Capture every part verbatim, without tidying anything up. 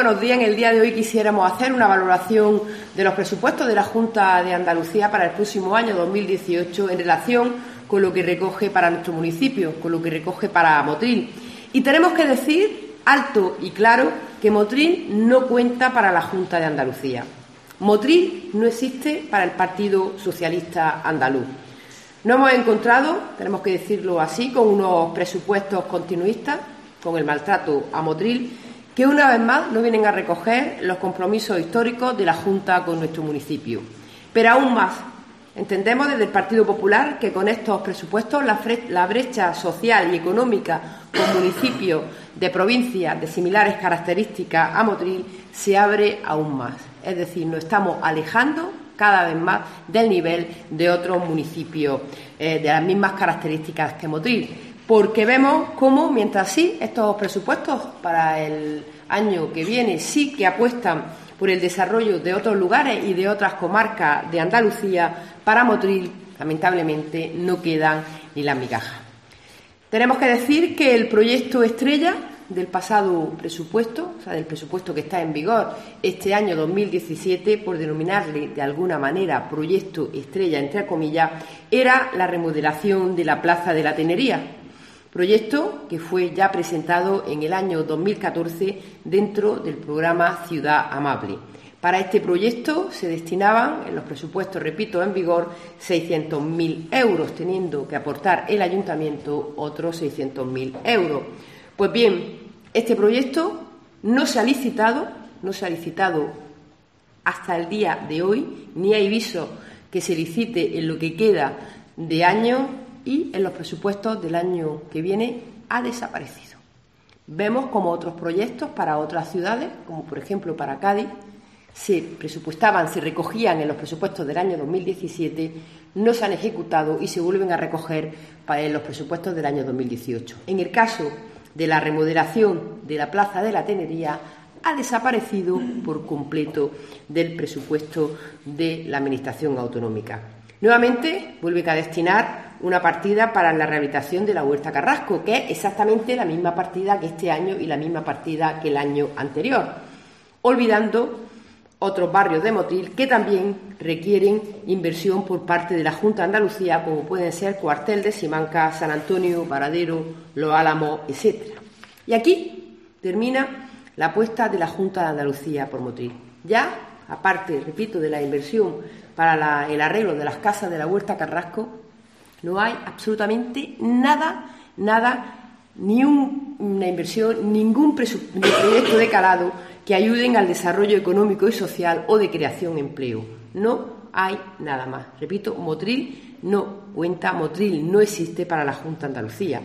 buenos días. En el día de hoy quisiéramos hacer una valoración de los presupuestos de la Junta de Andalucía para el próximo año dos mil dieciocho en relación con lo que recoge para nuestro municipio, con lo que recoge para Motril. Y tenemos que decir alto y claro que Motril no cuenta para la Junta de Andalucía. Motril no existe para el Partido Socialista Andaluz. Nos hemos encontrado, tenemos que decirlo así, con unos presupuestos continuistas, con el maltrato a Motril, que una vez más no vienen a recoger los compromisos históricos de la Junta con nuestro municipio. Pero aún más, entendemos desde el Partido Popular que con estos presupuestos la, la brecha social y económica con municipios de provincias de similares características a Motril se abre aún más. Es decir, nos estamos alejando cada vez más del nivel de otros municipios eh, de las mismas características que Motril. Porque vemos cómo, mientras sí, estos presupuestos para el año que viene sí que apuestan por el desarrollo de otros lugares y de otras comarcas de Andalucía, para Motril, lamentablemente, no quedan ni las migajas. Tenemos que decir que el proyecto estrella del pasado presupuesto, o sea, del presupuesto que está en vigor este año dos mil diecisiete, por denominarle de alguna manera proyecto estrella, entre comillas, era la remodelación de la Plaza de la Tenería. Proyecto que fue ya presentado en el año dos mil catorce dentro del programa Ciudad Amable. Para este proyecto se destinaban, en los presupuestos, repito, en vigor, seiscientos mil euros, teniendo que aportar el ayuntamiento otros seiscientos mil euros. Pues bien, este proyecto no se ha licitado, no se ha licitado hasta el día de hoy, ni hay viso que se licite en lo que queda de año, y en los presupuestos del año que viene ha desaparecido. Vemos como otros proyectos para otras ciudades, como por ejemplo para Cádiz, se presupuestaban, se recogían en los presupuestos del año dos mil diecisiete, no se han ejecutado y se vuelven a recoger en los presupuestos del año dos mil dieciocho. En el caso de la remodelación de la Plaza de la Tenería, ha desaparecido por completo del presupuesto de la Administración autonómica. Nuevamente, vuelve a destinar una partida para la rehabilitación de la Huerta Carrasco, que es exactamente la misma partida que este año y la misma partida que el año anterior, olvidando otros barrios de Motril que también requieren inversión por parte de la Junta de Andalucía, como pueden ser Cuartel de Simancas, San Antonio, Varadero, Los Álamos, etcétera. Y aquí termina la apuesta de la Junta de Andalucía por Motril. Ya, aparte, repito, de la inversión para la, el arreglo de las casas de la Huerta Carrasco, no hay absolutamente nada, nada, ni un, una inversión, ningún proyecto de calado que ayuden al desarrollo económico y social o de creación de empleo. No hay nada más. Repito, Motril no cuenta, Motril no existe para la Junta de Andalucía.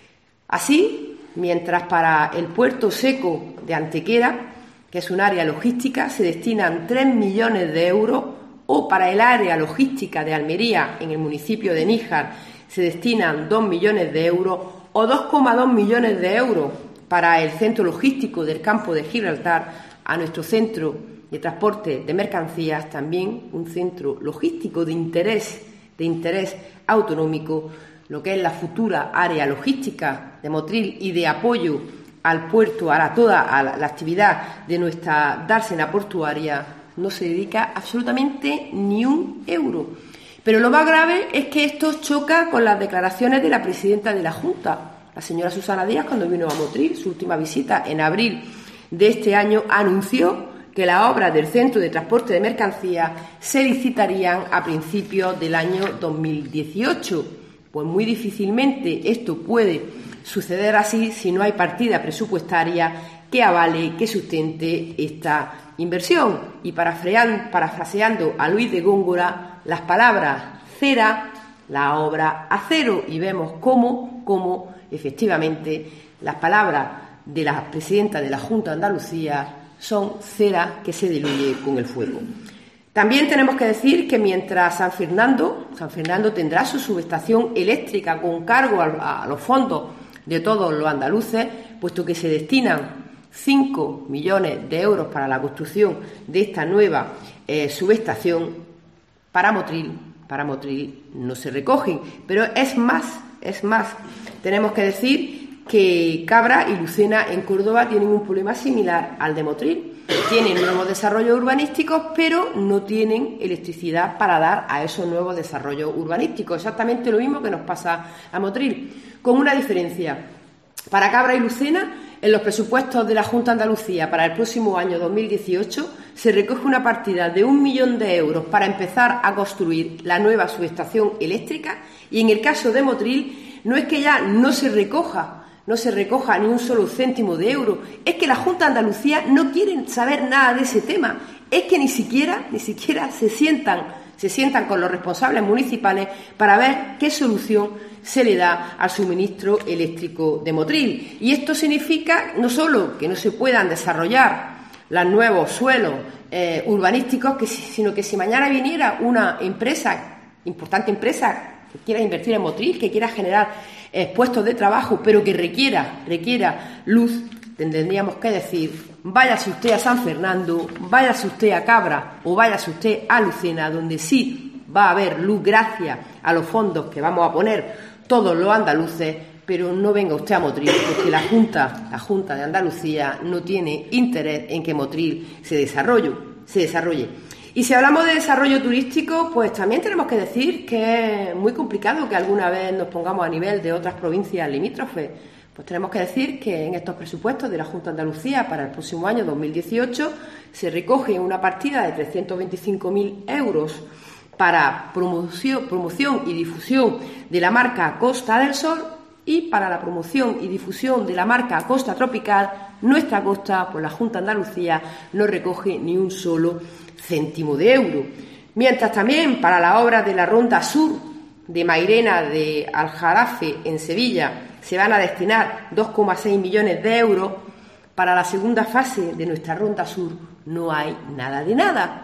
Así, mientras para el puerto seco de Antequera, que es un área logística, se destinan tres millones de euros, o para el área logística de Almería, en el municipio de Níjar, se destinan dos millones de euros, o dos coma dos millones de euros para el centro logístico del campo de Gibraltar, a nuestro centro de transporte de mercancías, también un centro logístico de interés, de interés autonómico, lo que es la futura área logística de Motril y de apoyo al puerto, a la, toda a la, la actividad de nuestra dársena portuaria, no se dedica absolutamente ni un euro. Pero lo más grave es que esto choca con las declaraciones de la presidenta de la Junta, la señora Susana Díaz, cuando vino a Motril, su última visita en abril de este año, anunció que las obras del centro de transporte de mercancías se licitarían a principios del año dos mil dieciocho. Pues muy difícilmente esto puede suceder así si no hay partida presupuestaria que avale, que sustente esta inversión. Y parafraseando a Luis de Góngora, las palabras cera, la obra a cero. Y vemos cómo, cómo efectivamente las palabras de la presidenta de la Junta de Andalucía son cera que se diluye con el fuego. También tenemos que decir que mientras San Fernando, San Fernando tendrá su subestación eléctrica con cargo a, a los fondos de todos los andaluces, puesto que se destinan cinco millones de euros para la construcción de esta nueva eh, subestación, para Motril, para Motril no se recogen. Pero es más, es más, tenemos que decir que Cabra y Lucena en Córdoba tienen un problema similar al de Motril. Tienen nuevos desarrollos urbanísticos, pero no tienen electricidad para dar a esos nuevos desarrollos urbanísticos. Exactamente lo mismo que nos pasa a Motril, con una diferencia. Para Cabra y Lucena, en los presupuestos de la Junta de Andalucía para el próximo año dos mil dieciocho se recoge una partida de un millón de euros para empezar a construir la nueva subestación eléctrica, y en el caso de Motril no es que ya no se recoja no se recoja ni un solo céntimo de euro, es que la Junta de Andalucía no quiere saber nada de ese tema, es que ni siquiera, ni siquiera se sientan, se sientan con los responsables municipales para ver qué solución se le da al suministro eléctrico de Motril. Y esto significa no solo que no se puedan desarrollar los nuevos suelos eh, urbanísticos, que, sino que si mañana viniera una empresa, importante empresa, que quiera invertir en Motril, que quiera generar eh, puestos de trabajo, pero que requiera, requiera luz, tendríamos que decir: váyase usted a San Fernando, váyase usted a Cabra o váyase usted a Lucena, donde sí va a haber luz gracias a los fondos que vamos a poner todos los andaluces, pero no venga usted a Motril, porque la Junta, la Junta de Andalucía no tiene interés en que Motril se desarrolle, se desarrolle. Y si hablamos de desarrollo turístico, pues también tenemos que decir que es muy complicado que alguna vez nos pongamos a nivel de otras provincias limítrofes. Pues tenemos que decir que en estos presupuestos de la Junta de Andalucía para el próximo año dos mil dieciocho se recoge una partida de trescientos veinticinco mil euros para promoción, promoción y difusión de la marca Costa del Sol, y para la promoción y difusión de la marca Costa Tropical, nuestra costa, pues la Junta de Andalucía no recoge ni un solo céntimo de euro. Mientras también para la obra de la Ronda Sur de Mairena de Aljarafe en Sevilla se van a destinar dos coma seis millones de euros, para la segunda fase de nuestra Ronda Sur no hay nada de nada.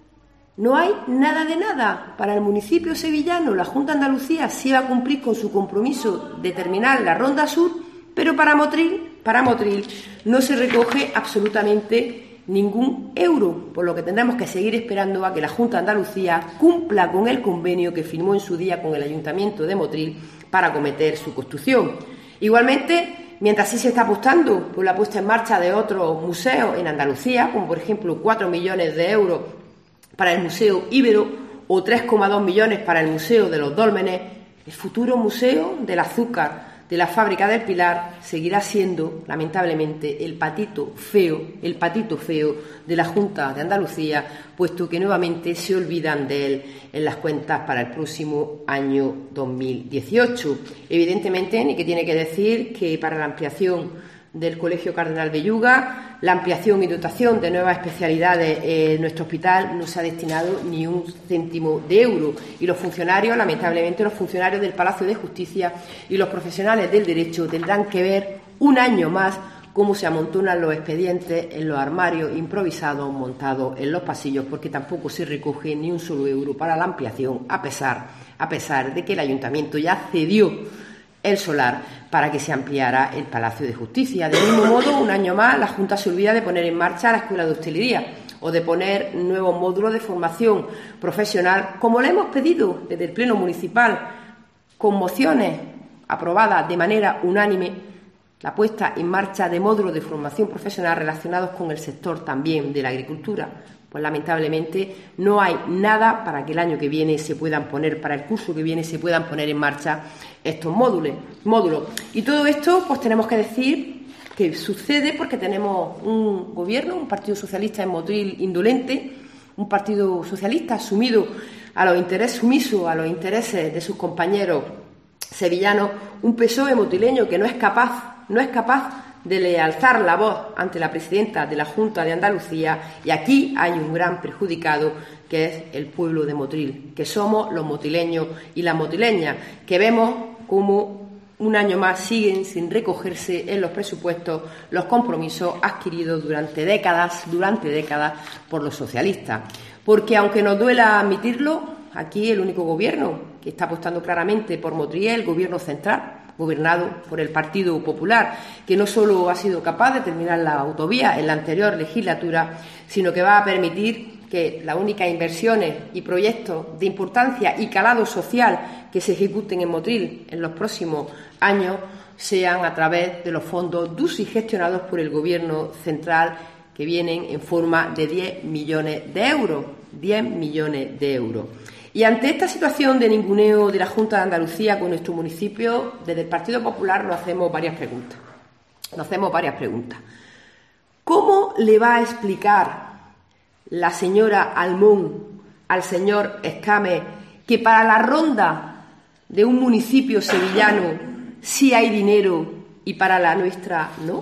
No hay nada de nada. Para el municipio sevillano, la Junta de Andalucía sí va a cumplir con su compromiso de terminar la Ronda Sur, pero para Motril, para Motril no se recoge absolutamente ningún euro, por lo que tendremos que seguir esperando a que la Junta de Andalucía cumpla con el convenio que firmó en su día con el Ayuntamiento de Motril para acometer su construcción. Igualmente, mientras sí se está apostando por la puesta en marcha de otros museos en Andalucía, como por ejemplo cuatro millones de euros para el Museo Íbero o tres coma dos millones para el Museo de los Dólmenes, el futuro Museo del Azúcar de la Fábrica del Pilar seguirá siendo, lamentablemente, el patito feo, el patito feo de la Junta de Andalucía, puesto que nuevamente se olvidan de él en las cuentas para el próximo año dos mil dieciocho. Evidentemente, ni que tiene que decir que para la ampliación del Colegio Cardenal Belluga, la ampliación y dotación de nuevas especialidades en nuestro hospital, no se ha destinado ni un céntimo de euro. Y los funcionarios, lamentablemente, los funcionarios del Palacio de Justicia y los profesionales del derecho tendrán que ver un año más cómo se amontonan los expedientes en los armarios improvisados montados en los pasillos, porque tampoco se recoge ni un solo euro para la ampliación, a pesar, a pesar de que el Ayuntamiento ya cedió el solar para que se ampliara el Palacio de Justicia. Del mismo modo, un año más, la Junta se olvida de poner en marcha la Escuela de Hostelería o de poner nuevos módulos de formación profesional, como le hemos pedido desde el Pleno Municipal, con mociones aprobadas de manera unánime, la puesta en marcha de módulos de formación profesional relacionados con el sector también de la agricultura. Pues lamentablemente no hay nada para que el año que viene se puedan poner, para el curso que viene se puedan poner en marcha estos módulos. módulos. Y todo esto, pues tenemos que decir que sucede porque tenemos un gobierno, un partido socialista en Motril indolente, un partido socialista sumido a los intereses, sumiso a los intereses de sus compañeros sevillanos, un P S O E motrileño que no es capaz, no es capaz de alzar la voz ante la presidenta de la Junta de Andalucía, y aquí hay un gran perjudicado, que es el pueblo de Motril, que somos los motrileños y las motrileñas, que vemos como un año más siguen sin recogerse en los presupuestos los compromisos adquiridos durante décadas, durante décadas por los socialistas. Porque aunque nos duela admitirlo, aquí el único gobierno que está apostando claramente por Motril es el gobierno central, gobernado por el Partido Popular, que no solo ha sido capaz de terminar la autovía en la anterior legislatura, sino que va a permitir que las únicas inversiones y proyectos de importancia y calado social que se ejecuten en Motril en los próximos años sean a través de los fondos D U S I gestionados por el Gobierno central, que vienen en forma de diez millones de euros. diez millones de euros. Y ante esta situación de ninguneo de la Junta de Andalucía con nuestro municipio, desde el Partido Popular nos hacemos varias preguntas. Nos hacemos varias preguntas. ¿Cómo le va a explicar la señora Almón al señor Escámez que para la ronda de un municipio sevillano sí hay dinero y para la nuestra no?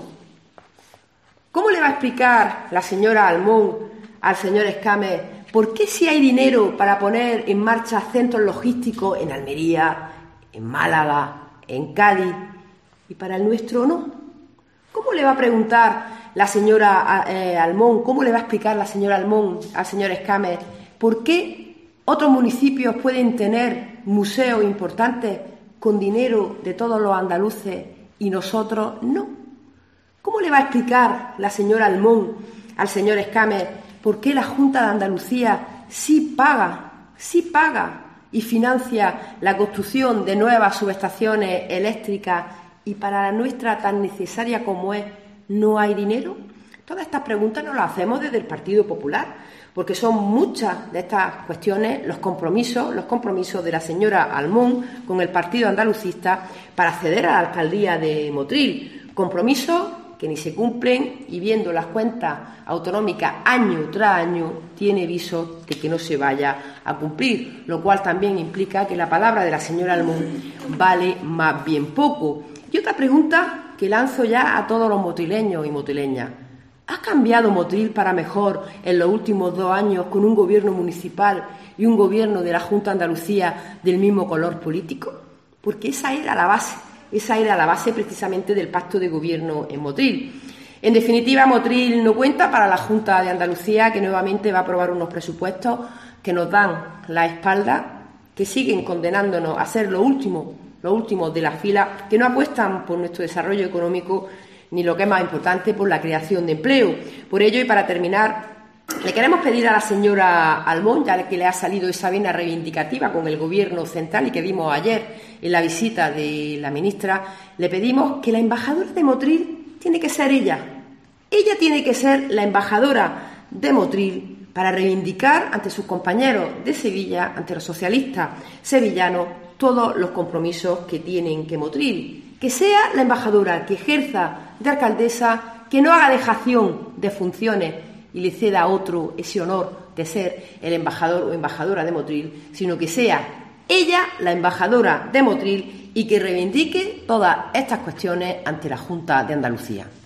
¿Cómo le va a explicar la señora Almón al señor Escámez por qué sí hay dinero para poner en marcha centros logísticos en Almería, en Málaga, en Cádiz y para el nuestro no? ¿Cómo le va a preguntar la señora eh, Almón, cómo le va a explicar la señora Almón al señor Escámez por qué otros municipios pueden tener museos importantes con dinero de todos los andaluces y nosotros no? ¿Cómo le va a explicar la señora Almón al señor Escámez por qué la Junta de Andalucía sí paga, sí paga y financia la construcción de nuevas subestaciones eléctricas y para la nuestra tan necesaria como es no hay dinero? Todas estas preguntas nos las hacemos desde el Partido Popular, porque son muchas de estas cuestiones los compromisos, los compromisos de la señora Almón con el Partido Andalucista para acceder a la alcaldía de Motril. Compromisos que ni se cumplen y viendo las cuentas autonómicas año tras año tiene visos de que no se vaya a cumplir, lo cual también implica que la palabra de la señora Almón vale más bien poco. Y otra pregunta que lanzo ya a todos los motrileños y motrileñas. ¿Ha cambiado Motril para mejor en los últimos dos años con un gobierno municipal y un gobierno de la Junta de Andalucía del mismo color político? Porque esa era la base, esa era la base precisamente del pacto de gobierno en Motril. En definitiva, Motril no cuenta para la Junta de Andalucía, que nuevamente va a aprobar unos presupuestos que nos dan la espalda, que siguen condenándonos a ser lo último, lo último de la fila, que no apuestan por nuestro desarrollo económico ni lo que es más importante, por la creación de empleo. Por ello, y para terminar, le queremos pedir a la señora Almón, ya que le ha salido esa vena reivindicativa con el Gobierno central y que vimos ayer en la visita de la ministra, le pedimos que la embajadora de Motril tiene que ser ella. Ella tiene que ser la embajadora de Motril para reivindicar ante sus compañeros de Sevilla, ante los socialistas sevillanos, todos los compromisos que tienen que Motril. Que sea la embajadora que ejerza de alcaldesa, que no haga dejación de funciones y le ceda a otro ese honor de ser el embajador o embajadora de Motril, sino que sea ella la embajadora de Motril y que reivindique todas estas cuestiones ante la Junta de Andalucía.